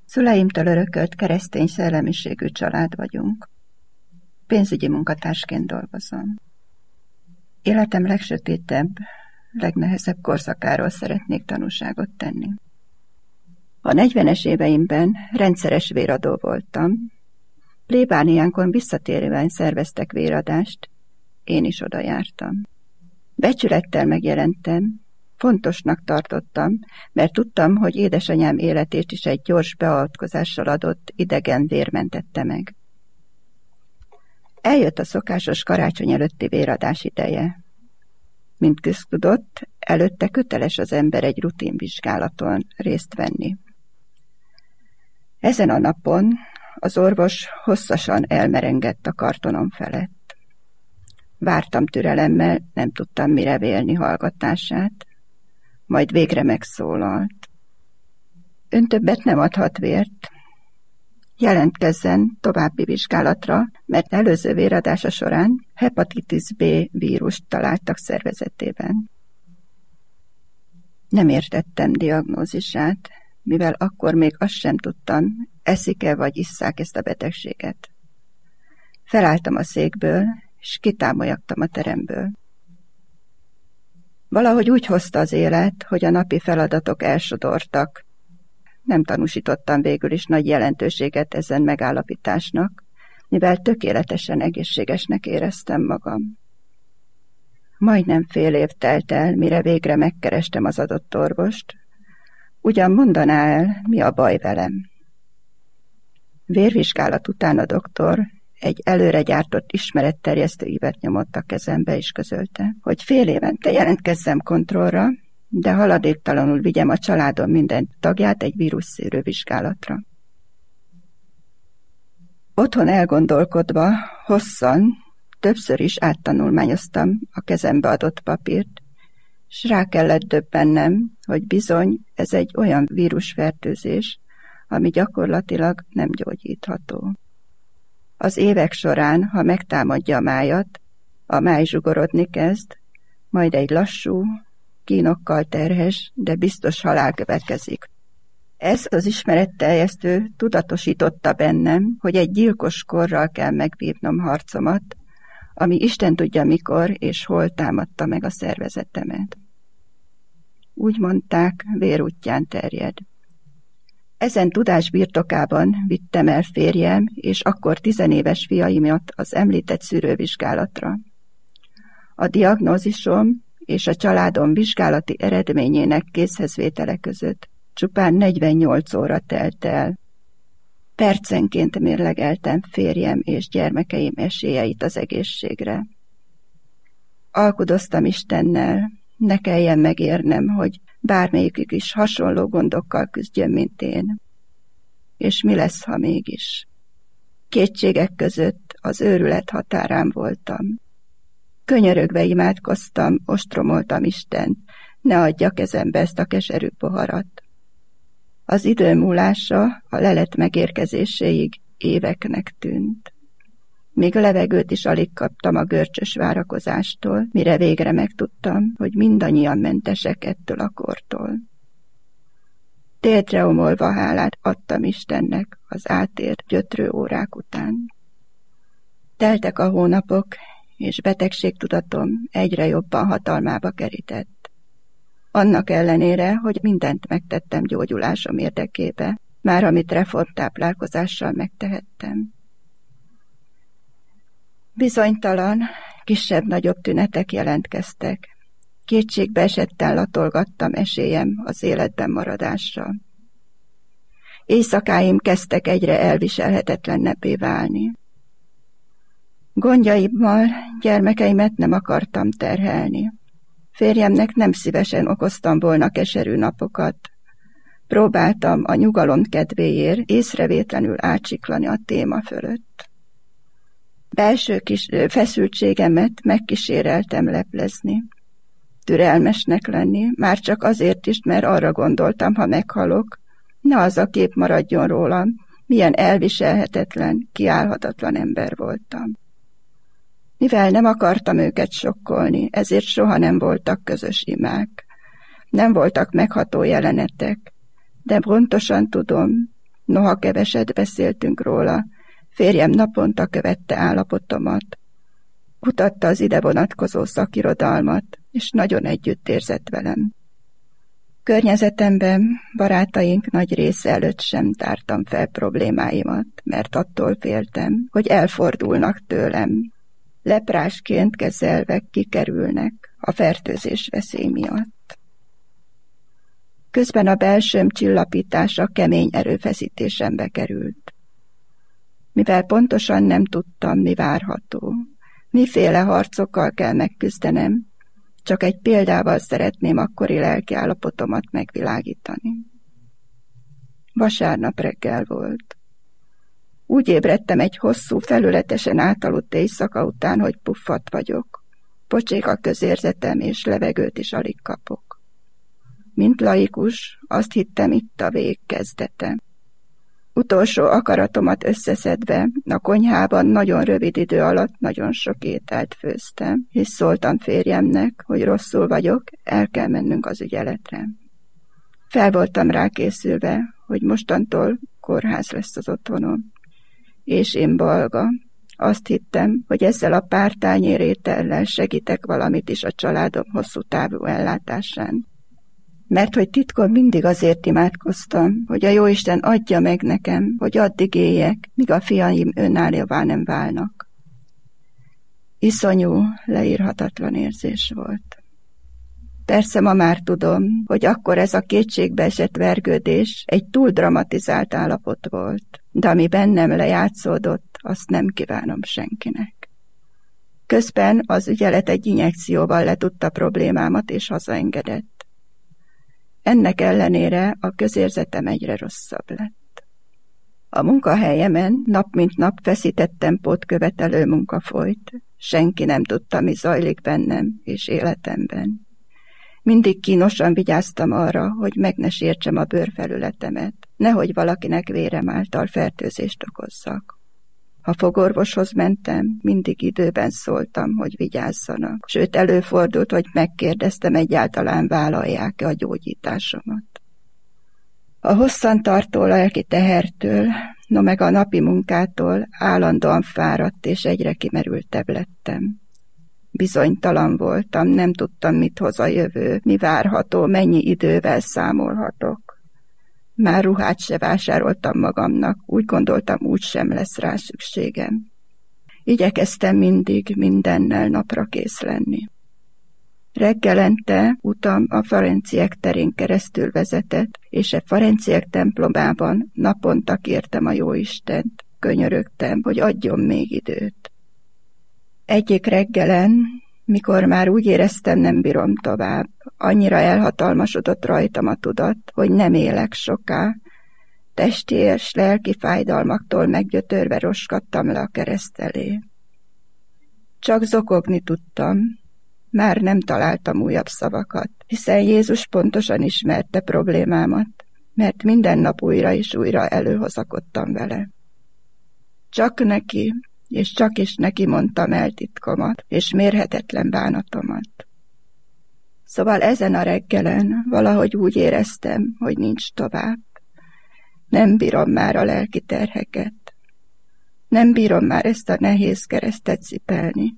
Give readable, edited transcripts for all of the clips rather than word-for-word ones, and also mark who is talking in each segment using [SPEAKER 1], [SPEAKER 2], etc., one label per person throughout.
[SPEAKER 1] Szüleimtől örökölt keresztény szellemiségű család vagyunk. Pénzügyi munkatársként dolgozom. Életem legsötétebb, legnehezebb korszakáról szeretnék tanúságot tenni. A 40-es éveimben rendszeres véradó voltam. Plébániánkon visszatérően szerveztek véradást, én is oda jártam. Becsülettel megjelentem, fontosnak tartottam, mert tudtam, hogy édesanyám életét is egy gyors beavatkozással adott idegen vér mentette meg. Eljött a szokásos karácsony előtti véradás ideje. Mint köztudott, előtte köteles az ember egy rutinvizsgálaton részt venni. Ezen a napon az orvos hosszasan elmerengett a kartonom felett. Vártam türelemmel, nem tudtam mire vélni hallgatását, majd végre megszólalt. Ön többet nem adhat vért. Jelentkezzen további vizsgálatra, mert előző véradása során hepatitis B vírust találtak szervezetében. Nem értettem diagnózisát, mivel akkor még azt sem tudtam, eszik-e vagy isszák ezt a betegséget. Felálltam a székből, és kitámolyogtam a teremből. Valahogy úgy hozta az élet, hogy a napi feladatok elsodortak. Nem tanúsítottam végül is nagy jelentőséget ezen megállapításnak, mivel tökéletesen egészségesnek éreztem magam. Majdnem fél év telt el, mire végre megkerestem az adott orvost. Ugyan mondaná el, mi a baj velem. Vérvizsgálat után a doktor egy előre gyártott ismeretterjesztő ívet nyomott a kezembe, és közölte, hogy fél évente jelentkezzem kontrollra, de haladéktalanul vigyem a családom minden tagját egy vírusszűrő vizsgálatra. Otthon elgondolkodva, hosszan, többször is áttanulmányoztam a kezembe adott papírt, s rá kellett döbbennem, hogy bizony ez egy olyan vírusfertőzés, ami gyakorlatilag nem gyógyítható. Az évek során, ha megtámadja a májat, a máj zsugorodni kezd, majd egy lassú, kínokkal terhes, de biztos halál következik. Ez az ismeretterjesztő tudatosította bennem, hogy egy gyilkos korral kell megvívnom harcomat, ami Isten tudja mikor és hol támadta meg a szervezetemet. Úgy mondták, vérútján terjed. Ezen tudás birtokában vittem el férjem és akkor 10 éves fiaimat az említett szűrővizsgálatra. A diagnózisom és a családom vizsgálati eredményének készhezvétele között csupán 48 óra telt el. Percenként mérlegeltem férjem és gyermekeim esélyeit az egészségre. Alkudoztam Istennel, ne kelljen megérnem, hogy bármelyikük is hasonló gondokkal küzdjön, mint én. És mi lesz, ha mégis? Kétségek között az őrület határán voltam. Könyörögve imádkoztam, ostromoltam Istent, ne adja kezembe ezt a keserű poharat. Az idő múlása a lelet megérkezéséig éveknek tűnt. Még levegőt is alig kaptam a görcsös várakozástól, mire végre megtudtam, hogy mindannyian mentesek ettől a kortól. Térdre omolva hálát adtam Istennek az átért gyötrő órák után. Teltek a hónapok, és betegségtudatom egyre jobban hatalmába kerített. Annak ellenére, hogy mindent megtettem gyógyulásom érdekébe, már amit reformtáplálkozással megtehettem. Bizonytalan, kisebb-nagyobb tünetek jelentkeztek. Kétségbe esetten latolgattam esélyem az életben maradásra. Éjszakáim kezdtek egyre elviselhetetlennebbé válni. Gondjaimmal gyermekeimet nem akartam terhelni. Férjemnek nem szívesen okoztam volna keserű napokat. Próbáltam a nyugalom kedvéért észrevétlenül átsiklani a téma fölött. Belső kis feszültségemet megkíséreltem leplezni. Türelmesnek lenni, már csak azért is, mert arra gondoltam, ha meghalok, ne az a kép maradjon rólam, milyen elviselhetetlen, kiállhatatlan ember voltam. Mivel nem akartam őket sokkolni, ezért soha nem voltak közös imák. Nem voltak megható jelenetek, de pontosan tudom, Noha keveset beszéltünk róla, férjem naponta követte állapotomat. Kutatta az ide vonatkozó szakirodalmat, és nagyon együtt érzett velem. Környezetemben barátaink nagy része előtt sem tártam fel problémáimat, mert attól féltem, hogy elfordulnak tőlem. Leprásként kezelve kikerülnek a fertőzés veszély miatt. Közben a belsőm csillapítása kemény erőfeszítésembe került. Mivel pontosan nem tudtam, mi várható, miféle harcokkal kell megküzdenem, csak egy példával szeretném akkori lelkiállapotomat megvilágítani. Vasárnap reggel volt. Úgy ébredtem egy hosszú, felületesen átaludt éjszaka után, hogy puffat vagyok. Pocsék a közérzetem, és levegőt is alig kapok. Mint laikus, azt hittem, itt a vég kezdete. Utolsó akaratomat összeszedve, a konyhában nagyon rövid idő alatt nagyon sok ételt főztem, és szóltam férjemnek, hogy rosszul vagyok, el kell mennünk az ügyeletre. Fel voltam rákészülve, hogy mostantól kórház lesz az otthonom. És én balga. Azt hittem, hogy ezzel a pár tányér étellel segítek valamit is a családom hosszú távú ellátásán. Mert hogy titkon mindig azért imádkoztam, hogy a Jóisten adja meg nekem, hogy addig éljek, míg a fiaim önállóvá nem válnak. Iszonyú, leírhatatlan érzés volt. Persze ma már tudom, hogy akkor ez a kétségbeesett vergődés egy túl dramatizált állapot volt, de ami bennem lejátszódott, azt nem kívánom senkinek. Közben az ügyelet egy injekcióval letudta problémámat és hazaengedett. Ennek ellenére a közérzetem egyre rosszabb lett. A munkahelyemen nap mint nap feszített tempót követelő munka folyt. Senki nem tudta, mi zajlik bennem és életemben. Mindig kínosan vigyáztam arra, hogy meg ne sértsem a bőrfelületemet, nehogy valakinek vérem által fertőzést okozzak. Ha fogorvoshoz mentem, mindig időben szóltam, hogy vigyázzanak, sőt előfordult, hogy megkérdeztem, egyáltalán vállalják-e a gyógyításomat. A hosszantartó lelki tehertől, no meg a napi munkától állandóan fáradt és egyre kimerültebb lettem. Bizonytalan voltam, nem tudtam, mit hoz a jövő, mi várható, mennyi idővel számolhatok. Már ruhát se vásároltam magamnak, úgy gondoltam, úgysem lesz rá szükségem. Igyekeztem mindig mindennel napra kész lenni. Reggelente utam a Ferenciek terén keresztül vezetett, és a Ferenciek templomában naponta kértem a Jóistent, könyörögtem, hogy adjon még időt. Egyik reggelen, mikor már úgy éreztem, nem bírom tovább, annyira elhatalmasodott rajtam a tudat, hogy nem élek soká. Testi és lelki fájdalmaktól meggyötörve roskadtam le a kereszt elé. Csak zokogni tudtam, már nem találtam újabb szavakat, hiszen Jézus pontosan ismerte problémámat, mert minden nap újra és újra előhozakodtam vele. Csak neki, és csak is neki mondtam el titkomat, és mérhetetlen bánatomat. Szóval ezen a reggelen valahogy úgy éreztem, hogy nincs tovább. Nem bírom már a lelki terheket. Nem bírom már ezt a nehéz keresztet cipelni.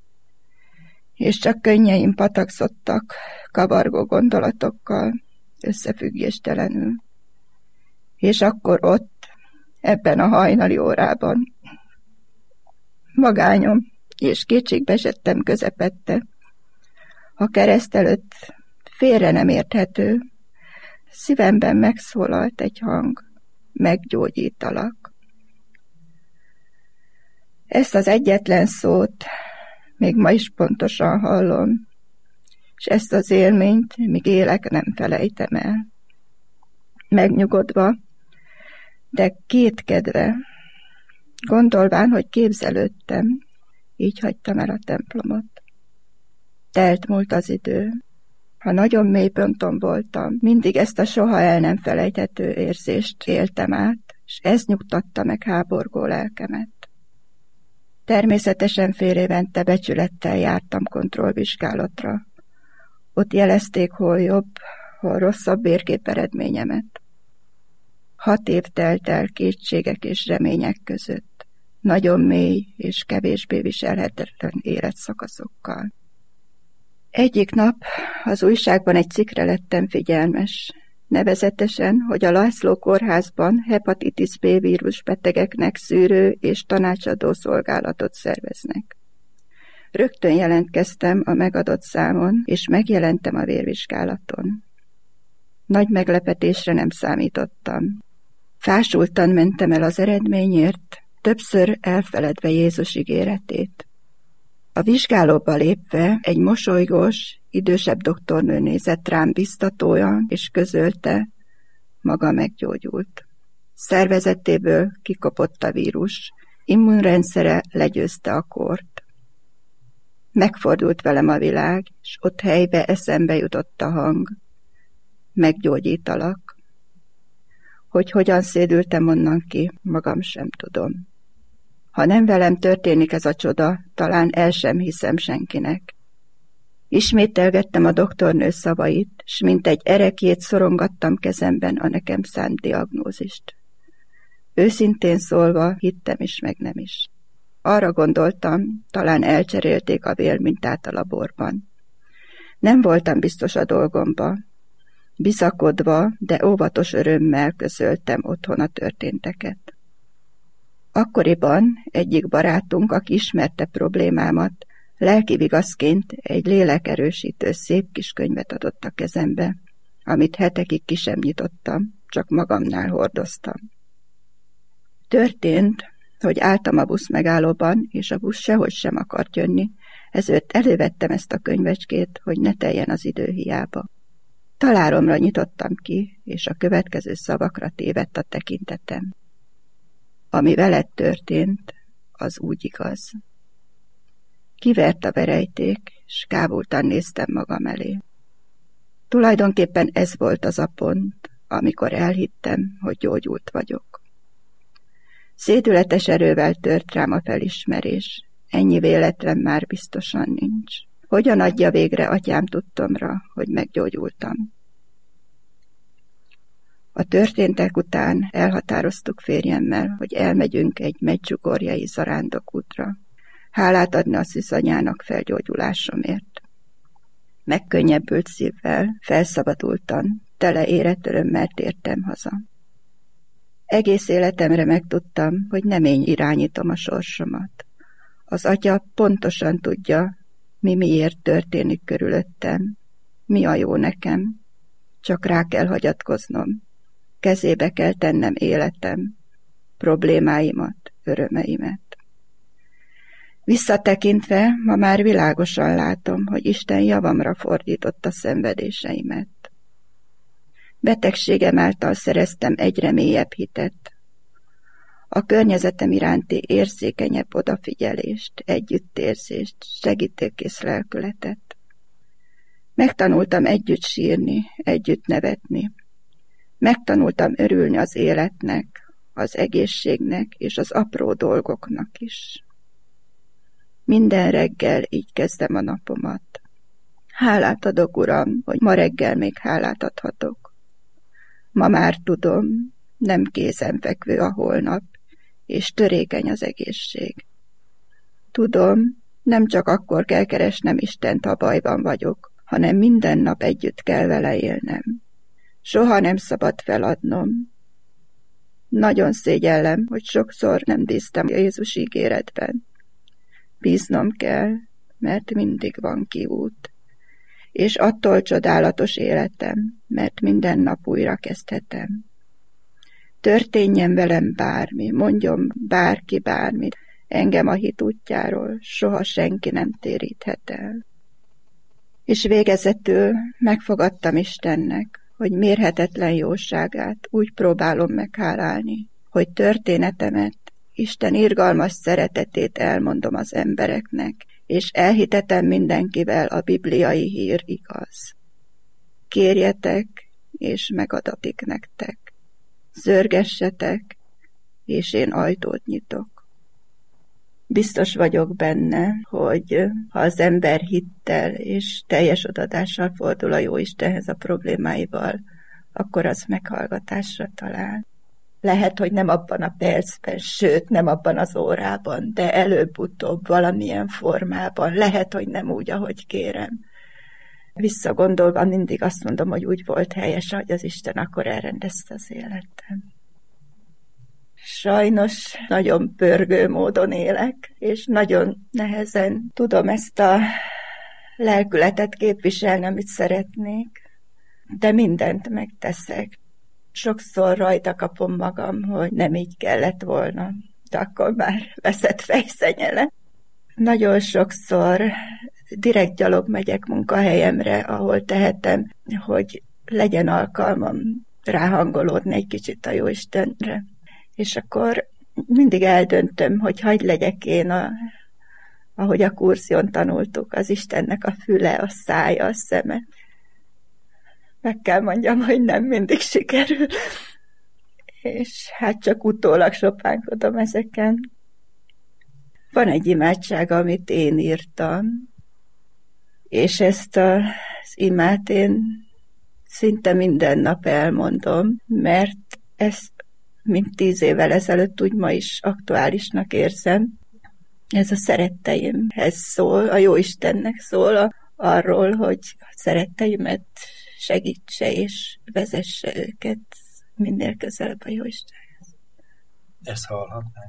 [SPEAKER 1] És csak könnyeim patakszottak, kavargó gondolatokkal, összefüggéstelenül. És akkor ott, ebben a hajnali órában, magányom és kétségbeesettem közepette, a kereszt előtt félre nem érthető, szívemben megszólalt egy hang, meggyógyítalak. Ezt az egyetlen szót még ma is pontosan hallom, és ezt az élményt, míg élek, nem felejtem el. Megnyugodva, de kétkedve, gondolván, hogy képzelődtem, így hagytam el a templomot. Telt múlt az idő. Ha nagyon mély ponton voltam, mindig ezt a soha el nem felejthető érzést éltem át, és ez nyugtatta meg háborgó lelkemet. Természetesen fél évente becsülettel jártam kontrollvizsgálatra. Ott jelezték hol jobb, hol rosszabb vérkép eredményemet. 6 év telt el kétségek és remények között, nagyon mély és kevésbé viselhetetlen életszakaszokkal. Egyik nap az újságban egy cikkre lettem figyelmes, nevezetesen, hogy a László kórházban hepatitis B vírusbetegeknek szűrő és tanácsadó szolgálatot szerveznek. Rögtön jelentkeztem a megadott számon, és megjelentem a vérvizsgálaton. Nagy meglepetésre nem számítottam. Fásultan mentem el az eredményért, többször elfeledve Jézus ígéretét. A vizsgálóba lépve egy mosolygós, idősebb doktornő nézett rám biztatóan, és közölte, maga meggyógyult. Szervezetéből kikopott a vírus, immunrendszere legyőzte a kórt. Megfordult velem a világ, és ott helybe eszembe jutott a hang. Meggyógyítalak. Hogy hogyan szédültem onnan ki, magam sem tudom. Ha nem velem történik ez a csoda, talán el sem hiszem senkinek. Ismételgettem a doktornő szavait, s mint egy ereklyét szorongattam kezemben a nekem szánt diagnózist. Őszintén szólva hittem is, meg nem is. Arra gondoltam, talán elcserélték a vérmintát a laborban. Nem voltam biztos a dolgomba. Bizakodva, de óvatos örömmel közöltem otthon a történteket. Akkoriban egyik barátunk, aki ismerte problémámat, lelki vigaszként egy lélekerősítő szép kis könyvet adott a kezembe, amit hetekig ki sem nyitottam, csak magamnál hordoztam. Történt, hogy álltam a busz megállóban, és a busz sehogy sem akart jönni, ezért elővettem ezt a könyvecskét, hogy ne teljen az idő hiába. Találomra nyitottam ki, és a következő szavakra tévedt a tekintetem. Ami veled történt, az úgy igaz. Kivert a verejték, s kábultan néztem magam elé. Tulajdonképpen ez volt az a pont, amikor elhittem, hogy gyógyult vagyok. Szédületes erővel tört rám a felismerés. Ennyi véletlen már biztosan nincs. Hogyan adja végre atyám tudtomra, hogy meggyógyultam? A történtek után elhatároztuk férjemmel, hogy elmegyünk egy medjugorjai zarándokútra. Hálát adni a szűzanyának felgyógyulásomért. Megkönnyebbült szívvel, felszabadultan, tele érett örömmel tértem haza. Egész életemre megtudtam, hogy nem én irányítom a sorsomat. Az atya pontosan tudja, mi miért történik körülöttem, mi a jó nekem. Csak rá kell hagyatkoznom, kezébe kell tennem életem, problémáimat, örömeimet. Visszatekintve ma már világosan látom, hogy Isten javamra fordította szenvedéseimet. Betegségem által szereztem egyre mélyebb hitet, a környezetem iránti érzékenyebb odafigyelést, együttérzést, segítőkész lelkületet. Megtanultam együtt sírni, együtt nevetni. Megtanultam örülni az életnek, az egészségnek és az apró dolgoknak is. Minden reggel így kezdem a napomat. Hálát adok, Uram, hogy ma reggel még hálát adhatok. Ma már tudom, nem kézenfekvő a holnap, és törékeny az egészség. Tudom, nem csak akkor kell keresnem Istent, ha bajban vagyok, hanem minden nap együtt kell vele élnem. Soha nem szabad feladnom. Nagyon szégyellem, hogy sokszor nem bíztam Jézus ígéretben. Bíznom kell, mert mindig van kiút. És attól csodálatos életem, mert minden nap újra kezdhetem. Történjen velem bármi, mondjon bárki bármit, engem a hit útjáról soha senki nem téríthet el. És végezetül megfogadtam Istennek, hogy mérhetetlen jóságát úgy próbálom meghálálni, hogy történetemet, Isten irgalmas szeretetét elmondom az embereknek, és elhitetem mindenkivel a bibliai hír igaz. Kérjetek, és megadatik nektek. Zörgessetek, és én ajtót nyitok. Biztos vagyok benne, hogy ha az ember hittel és teljes odadással fordul a Jóistenhez a problémáival, akkor az meghallgatásra talál. Lehet, hogy nem abban a percben, sőt, nem abban az órában, de előbb-utóbb valamilyen formában. Lehet, hogy nem úgy, ahogy kérem. Visszagondolva mindig azt mondom, hogy úgy volt helyes, hogy az Isten akkor elrendezte az életem. Sajnos nagyon pörgő módon élek, és nagyon nehezen tudom ezt a lelkületet képviselni, amit szeretnék, de mindent megteszek. Sokszor rajta kapom magam, hogy nem így kellett volna, de akkor már veszett fejszennyele. Nagyon sokszor direkt gyalog megyek munkahelyemre, ahol tehetem, hogy legyen alkalmam ráhangolódni egy kicsit a Jóistenre. És akkor mindig eldöntöm, hogy hadd legyek én, ahogy a kurszjon tanultuk, az Istennek a füle, a szája, a szeme. Meg kell mondjam, hogy nem mindig sikerül. És hát csak utólag sopánkodom ezeken. Van egy imádság, amit én írtam, és ezt az imát én szinte minden nap elmondom, mert ezt mint 10 évvel ezelőtt, úgy ma is aktuálisnak érzem. Ez a szeretteimhez szól, a Jóistennek szól arról, hogy a szeretteimet segítse és vezesse őket minél közelebb a Jóistenhez.
[SPEAKER 2] Ezt hallhatnánk?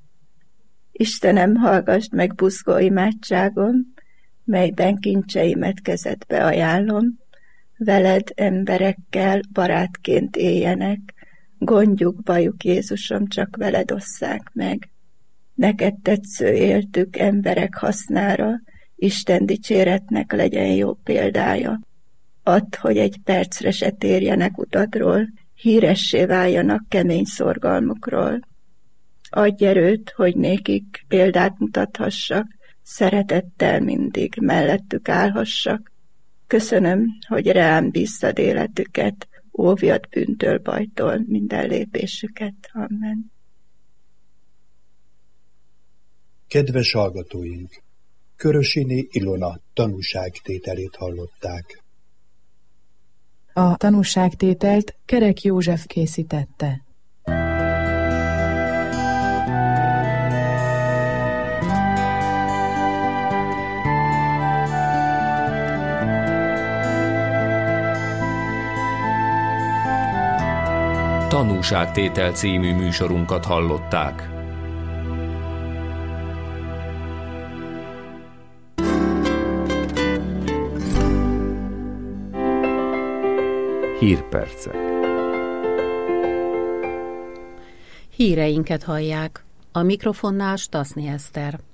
[SPEAKER 1] Istenem, hallgassd meg buzgó imádságom, melyben kincseimet kezedbe ajánlom, veled emberekkel barátként éljenek, gondjuk, bajuk, Jézusom, csak veled osszák meg. Neked tetsző éltük emberek hasznára, Isten dicséretnek legyen jó példája. Add, hogy egy percre se térjenek utadról, híressé váljanak kemény szorgalmukról. Adj erőt, hogy nékik példát mutathassak, szeretettel mindig mellettük állhassak. Köszönöm, hogy rám bíztad életüket, óvjad bűntől, bajtól minden lépésüket. Amen.
[SPEAKER 2] Kedves hallgatóink! Körösiné Ilona tanúságtételét hallották.
[SPEAKER 3] A tanúságtételt Kerek József készítette.
[SPEAKER 4] Tanúságtétel című műsorunkat hallották. Hírpercek.
[SPEAKER 5] Híreinket hallják. A mikrofonnál Stasznyi Eszter.